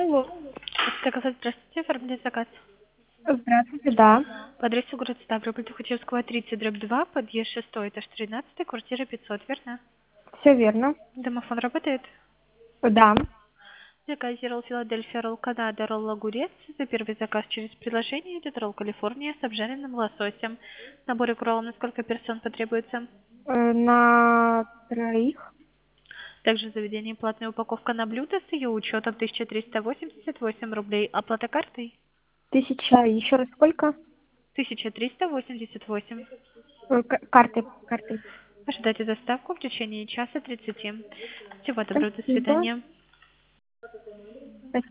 Алло. Заказать, здравствуйте, оформить заказ. Здравствуйте, да. По адресу город Ставрополь, Тухачевского, 30/2, подъезд 6, этаж 13, квартира 500, верно? Все верно. Домофон работает? Да. Заказе ролл Филадельфия, ролл Канада, ролл Огурец. За первый заказ через приложение идет ролл Калифорния с обжаренным лососем. Набор икролл на сколько персон потребуется? На троих. Также в заведении платная упаковка на блюдо с ее учетом 1388 рублей. Оплата картой? 1000. Еще раз сколько? 1388. Картой. Ожидайте доставку в течение часа 30. Всего доброго, до Спасибо. свидания.